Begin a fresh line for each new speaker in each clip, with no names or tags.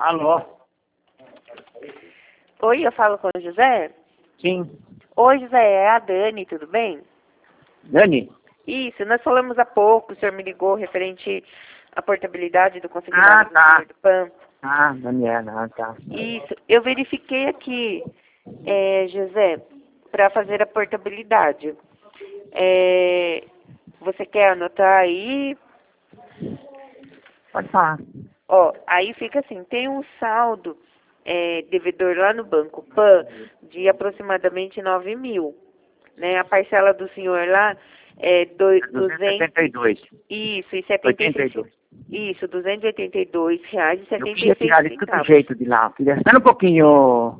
Alô?
Oi, eu falo com o José?
Sim.
Oi, José, é a Dani, tudo bem?
Dani?
Isso, nós falamos há pouco, o senhor me ligou referente à portabilidade do consignado do senhor do PAN.
Daniela, tá.
Isso, eu verifiquei aqui, José, para fazer a portabilidade. Você quer anotar aí?
Pode falar.
Ó, aí fica assim, tem um saldo devedor lá no Banco PAN de aproximadamente 9.000, né? A parcela do senhor lá é
272.
Isso, e 76.
82.
Isso, R$ 282,76.
Eu queria tirar de todo jeito de lá. Espera um pouquinho.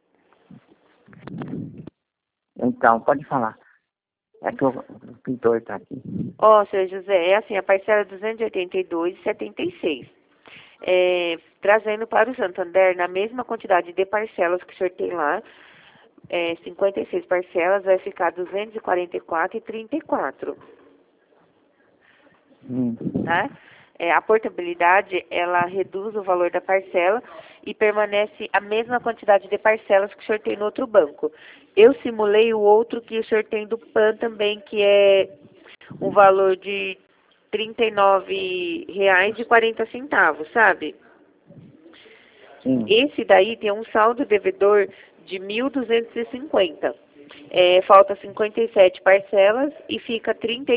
Então, pode falar. É que o pintor está aqui.
Ó, senhor José, é assim, a parcela é 282,76. Trazendo para o Santander, na mesma quantidade de parcelas que o senhor tem lá, 56 parcelas, vai ficar 244,34. Tá? A portabilidade, ela reduz o valor da parcela e permanece a mesma quantidade de parcelas que o senhor tem no outro banco. Eu simulei o outro que o senhor tem do PAN também, que é um valor de R$ 39,40, sabe?
Sim.
Esse daí tem um saldo devedor de 1.250. Falta 57 parcelas e fica R$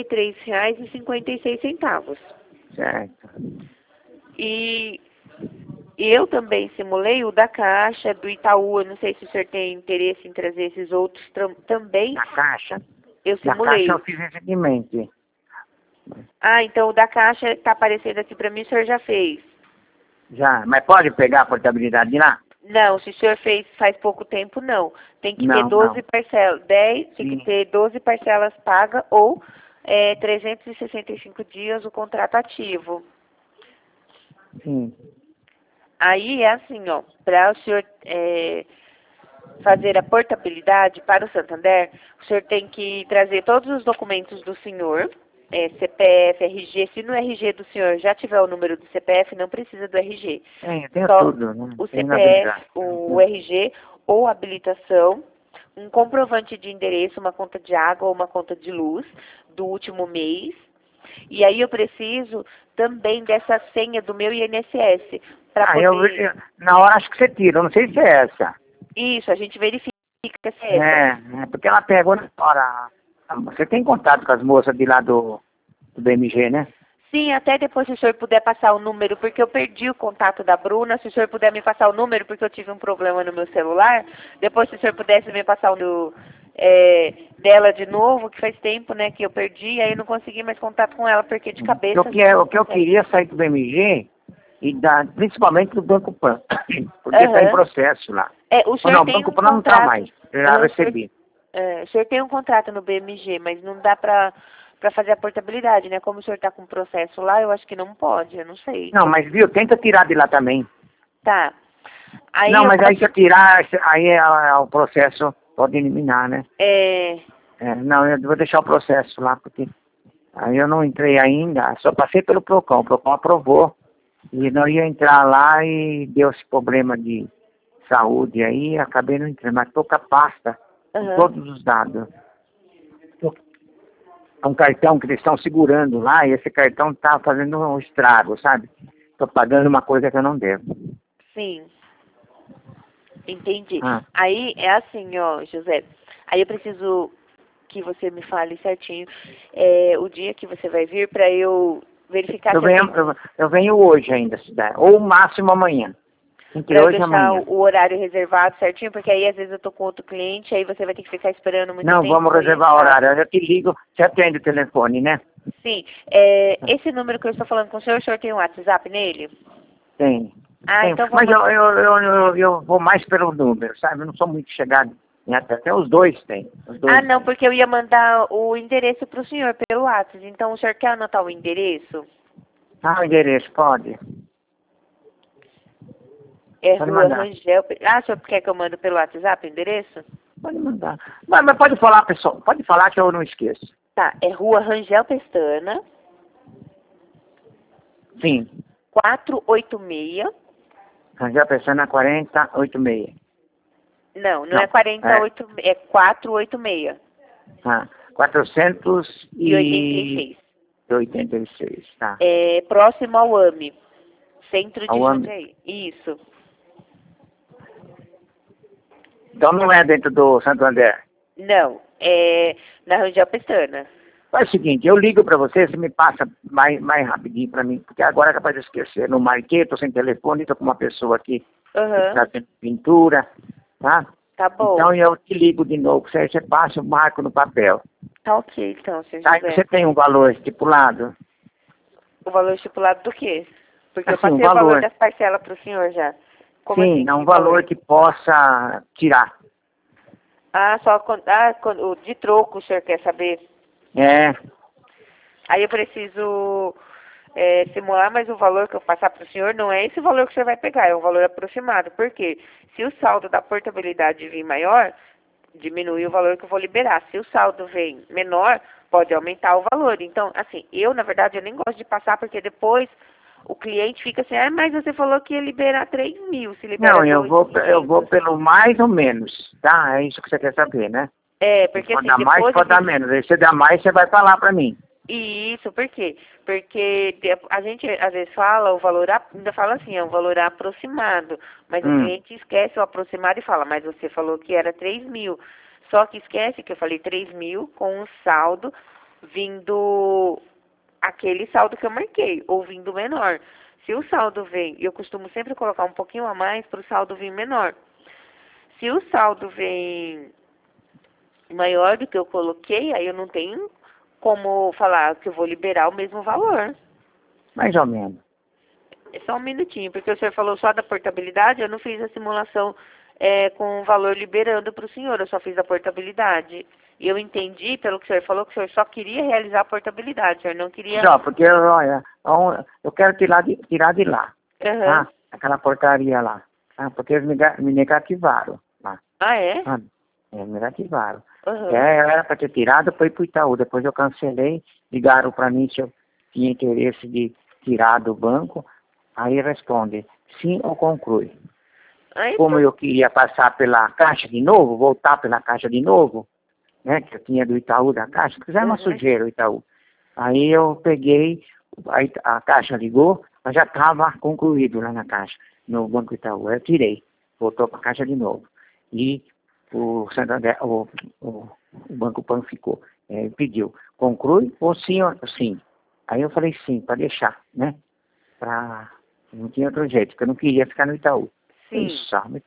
33,56.
Certo.
E eu também simulei o da Caixa, do Itaú. Eu não sei se o senhor tem interesse em trazer esses outros também.
Na Caixa?
Eu
Na
simulei.
Caixa eu fiz recentemente.
Ah, então o da Caixa está aparecendo aqui para mim, o senhor já fez.
Já, mas pode pegar a portabilidade de lá?
Não, se o senhor fez faz pouco tempo, não. Tem que ter
Não,
12 parcelas, 10, tem
Sim.
que ter 12 parcelas pagas ou 365 dias o contrato ativo.
Sim.
Aí é assim, ó, para o senhor fazer a portabilidade para o Santander, o senhor tem que trazer todos os documentos do senhor, CPF, RG. Se no RG do senhor já tiver o número do CPF, não precisa do RG.
Eu tenho
Só
tudo, né?
o
Tenho
CPF, o RG ou habilitação, um comprovante de endereço, uma conta de água ou uma conta de luz do último mês. E aí eu preciso também dessa senha do meu INSS para poder...
na hora acho que você tira, eu não sei se é essa.
Isso, a gente verifica se é essa.
Porque ela pegou na hora. Você tem contato com as moças de lá do BMG, né?
Sim, até depois se o senhor puder passar o número, porque eu perdi o contato da Bruna, se o senhor puder me passar o número, porque eu tive um problema no meu celular, depois se o senhor pudesse me passar o número dela de novo, que faz tempo, né, que eu perdi, aí eu não consegui mais contato com ela, porque de cabeça...
O que eu queria sair do BMG e principalmente do Banco Pan, porque está em processo lá.
O senhor tem
Banco
um
Pan não está
contrato...
mais, eu já recebi.
O senhor tem um contrato no BMG, mas não dá para fazer a portabilidade, né? Como o senhor está com processo lá, eu acho que não pode, eu não sei.
Não, mas viu, tenta tirar de lá também.
Tá. Aí
não, mas aí se eu tirar, aí o processo pode eliminar, né? Não, eu vou deixar o processo lá, porque aí eu não entrei ainda, só passei pelo PROCON, o PROCON aprovou, e não ia entrar lá e deu esse problema de saúde aí, acabei não entrando, mas estou com a pasta, com todos os dados. É um cartão que eles estão segurando lá, e esse cartão está fazendo um estrago, sabe? Estou pagando uma coisa que eu não devo.
Sim. Entendi. Aí é assim, ó, José. Aí eu preciso que você me fale certinho o dia que você vai vir para eu verificar
eu venho hoje ainda, ou máximo amanhã.
Para eu deixar o horário reservado certinho, porque aí às vezes eu tô com outro cliente, aí você vai ter que ficar esperando muito tempo.
Não, vamos reservar o horário. Eu te ligo, você atende o telefone, né?
Sim. Esse número que eu estou falando com o senhor tem um WhatsApp nele?
Tem.
Tem. Então
mas eu vou mais pelo número, sabe? Eu não sou muito chegado. Até os dois tem.
Não, porque eu ia mandar o endereço para o senhor pelo WhatsApp. Então o senhor quer anotar o endereço?
O endereço, pode.
Rua Rangel... o senhor quer que eu mande pelo WhatsApp o endereço?
Pode mandar. Mas pode falar, pessoal. Pode falar que eu não esqueço.
Tá, é Rua Rangel Pestana.
Sim.
486.
Rangel Pestana 4086.
Não, não é 48, é 486.
Ah, 486. 86, tá.
É próximo ao AME, Centro de
Ao
Jundiaí. Isso.
Então não é dentro do Santo André?
Não, é na Rangel Pestana.
Faz o seguinte, eu ligo para você me passa mais rapidinho para mim, porque agora é capaz de esquecer. Não marquei, tô sem telefone, tô com uma pessoa aqui que está fazendo pintura, tá?
Tá bom.
Então eu te ligo de novo, você passa, eu marco no papel.
Tá ok, então, senhor
Tá,
José.
você tem um valor estipulado?
O valor estipulado do quê? Porque eu
Assim,
passei o valor das parcelas para o senhor já. Como
sim,
assim,
é um valor que possa tirar.
Ah, o de troco o senhor quer saber?
É,
Aí eu preciso simular, mas o valor que eu passar para o senhor não é esse valor que o senhor vai pegar, é um valor aproximado. Por quê? Se o saldo da portabilidade vir maior, diminui o valor que eu vou liberar. Se o saldo vem menor, pode aumentar o valor. Então, assim, na verdade, eu nem gosto de passar, porque depois o cliente fica assim, mas você falou que ia liberar 3.000, se libera
não, eu vou
2.500.
pelo mais ou menos, tá? É isso que você quer saber, né?
Porque
Pode
assim,
dar mais, pode dar menos. Aí se der mais, você vai falar para mim.
Isso, por quê? Porque a gente às vezes fala o valor, ainda fala assim, é um valor aproximado, mas o cliente esquece o aproximado e fala, mas você falou que era 3.000. Só que esquece que eu falei 3.000 com um saldo vindo aquele saldo que eu marquei, ou vindo menor. Se o saldo vem, eu costumo sempre colocar um pouquinho a mais para o saldo vir menor. Se o saldo vem maior do que eu coloquei, aí eu não tenho como falar que eu vou liberar o mesmo valor.
Mais ou menos.
É só um minutinho, porque o senhor falou só da portabilidade, eu não fiz a simulação com o valor liberando para o senhor, eu só fiz a portabilidade. E eu entendi, pelo que o senhor falou, que o senhor só queria realizar a portabilidade, o senhor não queria...
Só, porque, olha, eu quero tirar de lá, tá? Aquela porcaria lá, tá? Porque eles me negativaram lá.
Ah, é?
Me negativaram. Era para ter tirado, foi pro Itaú. Depois eu cancelei, ligaram para mim se eu tinha interesse de tirar do banco. Aí responde, sim ou conclui. Como eu queria passar pela Caixa de novo, voltar pela Caixa de novo, né, que eu tinha do Itaú da Caixa, fizeram uma sujeira o Itaú. Aí eu peguei, a Caixa ligou, mas já estava concluído lá na Caixa, no Banco Itaú. Eu tirei, voltou para a Caixa de novo. E o Santander, o Banco Pan ficou, pediu, conclui ou sim ou sim? Aí eu falei sim, para deixar, né? Não tinha outro jeito, porque eu não queria ficar no Itaú.
Sim.
Isso, mas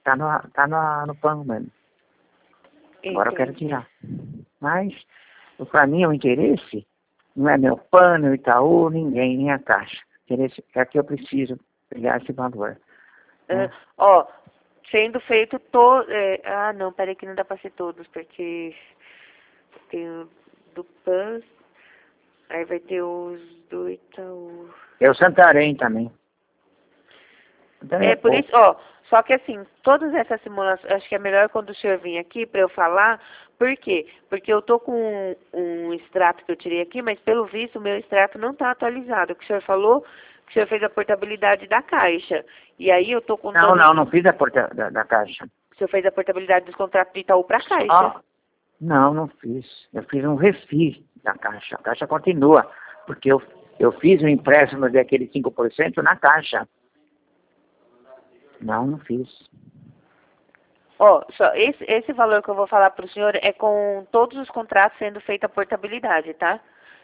no Pan mesmo. Agora eu quero tirar. Mas, para mim, o interesse não é meu PAN, meu Itaú, ninguém, nem a Caixa. O interesse é que eu preciso pegar esse valor.
Sendo feito todo... não, peraí que não dá para ser todos, porque tem o do PAN, aí vai ter os do Itaú.
Eu Santarém também.
Por isso, só que assim, todas essas simulações, acho que é melhor quando o senhor vir aqui para eu falar. Por quê? Porque eu tô com um extrato que eu tirei aqui, mas pelo visto o meu extrato não está atualizado. O que o senhor falou, que o senhor fez a portabilidade da Caixa. E aí eu tô com...
Não fiz a da Caixa.
O senhor fez a portabilidade dos contratos do Itaú para a Caixa?
Não fiz. Eu fiz um refis da Caixa. A Caixa continua, porque eu fiz um empréstimo daquele 5% na Caixa. Não fiz.
Só esse valor que eu vou falar para o senhor é com todos os contratos sendo feita a portabilidade, tá?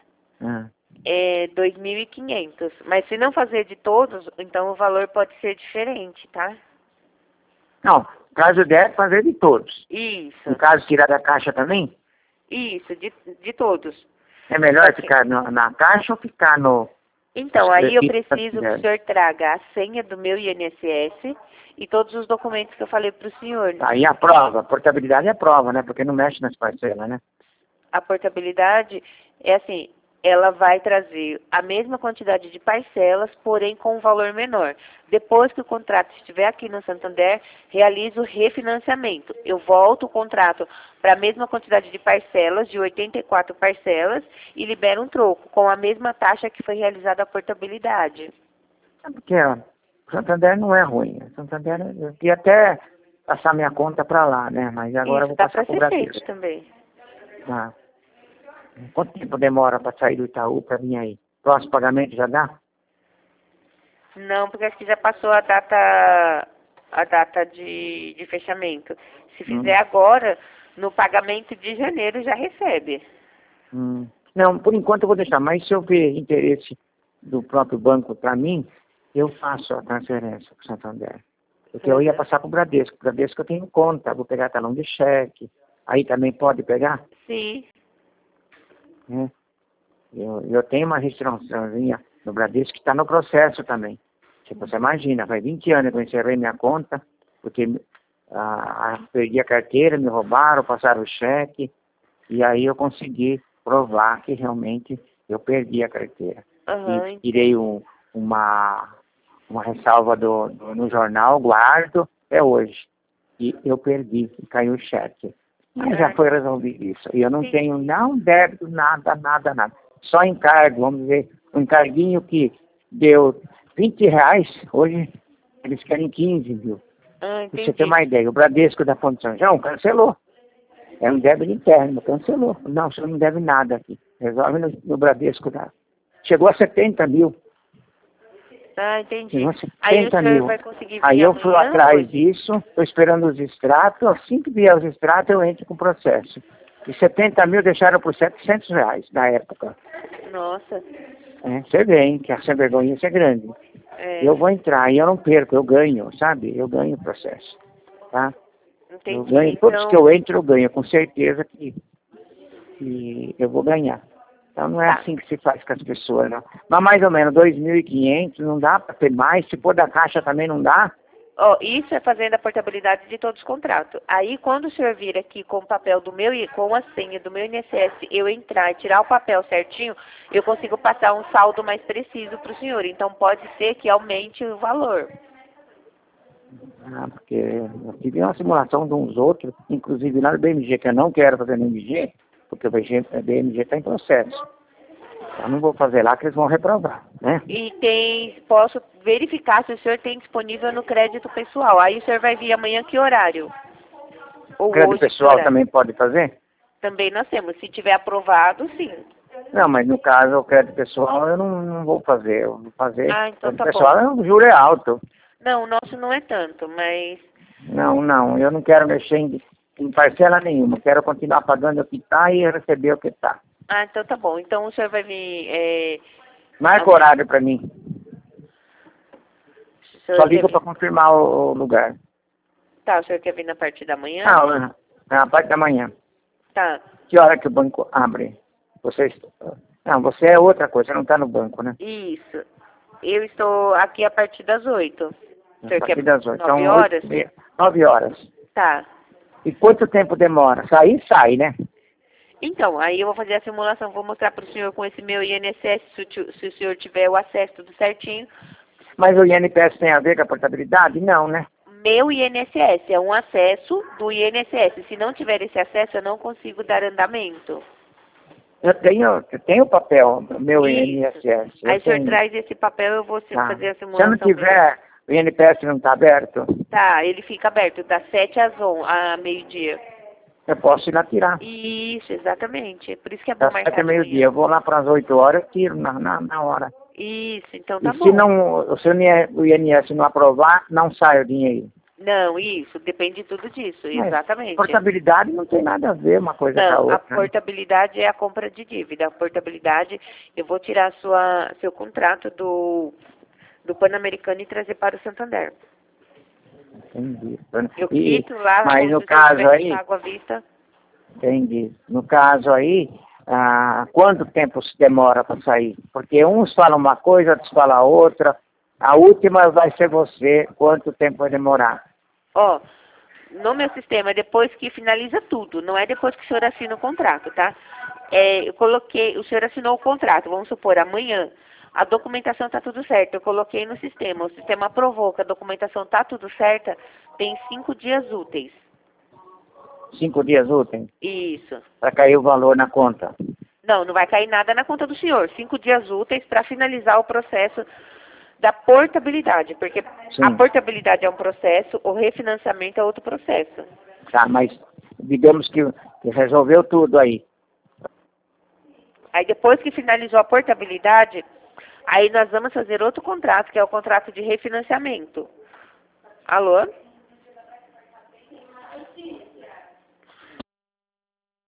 É 2.500. Mas se não fazer de todos, então o valor pode ser diferente, tá?
Não, caso der, fazer de todos.
Isso.
No caso, tirar da Caixa também?
Isso, de todos.
É melhor ficar na Caixa ou ficar no...
Então, aí eu preciso que o senhor traga a senha do meu INSS e todos os documentos que eu falei para o senhor. Né?
Aí a prova, a portabilidade é a prova, né? Porque não mexe nas parcelas, né?
A portabilidade é assim, ela vai trazer a mesma quantidade de parcelas, porém com um valor menor. Depois que o contrato estiver aqui no Santander, realizo o refinanciamento. Eu volto o contrato para a mesma quantidade de parcelas, de 84 parcelas, e libero um troco, com a mesma taxa que foi realizada a portabilidade.
Porque O Santander não é ruim. O Santander, eu queria até passar minha conta para lá, né? Mas agora eu vou passar pro Bradesco
também.
Tá. Quanto tempo demora para sair do Itaú para vir aí? Próximo pagamento já dá?
Não, porque acho que já passou a data de fechamento. Se fizer agora, no pagamento de janeiro já recebe.
Não, por enquanto eu vou deixar, mas se eu ver interesse do próprio banco para mim, eu faço a transferência para o Santander. Porque eu ia passar para o Bradesco. O Bradesco eu tenho conta, vou pegar talão de cheque. Aí também pode pegar?
Sim.
Eu tenho uma restriçãozinha no Bradesco que está no processo também. Tipo, você imagina, faz 20 anos que eu encerrei minha conta, porque perdi a carteira, me roubaram, passaram o cheque, e aí eu consegui provar que realmente eu perdi a carteira. E tirei uma ressalva no jornal, guardo até hoje. E eu perdi, caiu o cheque. Mas já foi resolvido isso. E eu não tenho débito, nada. Só encargo, vamos dizer, um encarguinho que deu R$20, hoje eles querem 15, viu? Pra você ter uma ideia, o Bradesco da Ponte São João cancelou. É um débito interno, cancelou. Não, você não deve nada aqui. Resolve no Bradesco. Chegou a 70 mil.
Entendi.
Chegou a 70
aí o senhor
mil.
vai conseguir vir
Aí eu fui
amanhã,
atrás
hoje?
disso, estou esperando os extratos. Assim que vier os extratos, eu entro com o processo. E 70 mil deixaram por R$700 na época.
Nossa.
Você vê, hein, que a sem vergonha é grande. Eu vou entrar e eu não perco, eu ganho, sabe? Eu ganho o processo, tá?
Entendi.
Eu ganho, todos que eu entro, eu ganho, com certeza que eu vou ganhar. Então não é assim que se faz com as pessoas, não. Mas mais ou menos, 2.500, não dá para ter mais, se for da Caixa também não dá?
Isso é fazendo a portabilidade de todos os contratos. Aí, quando o senhor vir aqui com o papel com a senha do meu INSS, eu entrar e tirar o papel certinho, eu consigo passar um saldo mais preciso para o senhor. Então, pode ser que aumente o valor.
Porque eu tive uma simulação de uns outros, inclusive lá no BMG, que eu não quero fazer no BMG, porque o BMG está em processo. Eu não vou fazer lá que eles vão reprovar, né?
E posso verificar se o senhor tem disponível no crédito pessoal. Aí o senhor vai vir amanhã que horário? Ou
crédito
hoje,
pessoal também pode fazer?
Também nós temos. Se tiver aprovado, sim.
Não, mas no caso, o crédito pessoal eu não vou fazer. Eu vou fazer.
Então
crédito
tá
pessoal,
bom.
o juro é alto.
Não, o nosso não é tanto, mas...
Não, eu não quero mexer em parcela nenhuma. Eu quero continuar pagando o que está e receber o que está.
Então tá bom. Então o senhor vai vir...
Marca horário para mim. Só liga para confirmar o lugar.
Tá, o senhor quer vir na parte da manhã?
Não, na parte da manhã.
Tá.
Que hora que o banco abre? Não, você é outra coisa, você não está no banco, né?
Isso. Eu estou aqui a partir das 8. O senhor quer
das 8.
9 horas?
9 horas.
Tá.
E quanto tempo demora? Sai, né?
Então, aí eu vou fazer a simulação, vou mostrar para o senhor com esse meu INSS, se o senhor tiver o acesso tudo certinho.
Mas o INPS tem a ver com a portabilidade? Não, né?
Meu INSS é um acesso do INSS. Se não tiver esse acesso, eu não consigo dar andamento.
Eu tenho o papel do meu INSS.
Aí o senhor traz esse papel, eu vou fazer a simulação.
Se não tiver, o INPS não está aberto?
Tá, ele fica aberto das 7 a meio-dia.
Eu posso ir lá tirar.
Isso, exatamente. Por isso que é bom marcar
até meio-dia. Eu vou lá para as 8 horas e tiro na hora.
Isso, então tá bom.
E se o INSS não aprovar, não sai o dinheiro.
Não, isso, depende tudo disso, exatamente.
Portabilidade não tem nada a ver uma coisa com a outra.
A portabilidade é a compra de dívida. A portabilidade, eu vou tirar seu contrato do Pan-Americano e trazer para o Santander.
Entendi.
Eu quito lá,
mas no caso aí,
pago à vista.
Entendi. No caso aí, quanto tempo se demora para sair? Porque uns falam uma coisa, outros falam outra. A última vai ser você. Quanto tempo vai demorar?
No meu sistema, depois que finaliza tudo, não é depois que o senhor assina o contrato, tá? Eu coloquei, o senhor assinou o contrato, vamos supor, amanhã. A documentação está tudo certo, eu coloquei no sistema. O sistema aprovou que a documentação está tudo certa, tem 5 dias úteis.
5 dias úteis?
Isso.
Para cair o valor na conta?
Não vai cair nada na conta do senhor. 5 dias úteis para finalizar o processo da portabilidade, porque
Sim.
a portabilidade é um processo, o refinanciamento é outro processo.
Tá, mas digamos que resolveu tudo aí.
Aí depois que finalizou a portabilidade, aí nós vamos fazer outro contrato, que é o contrato de refinanciamento. Alô?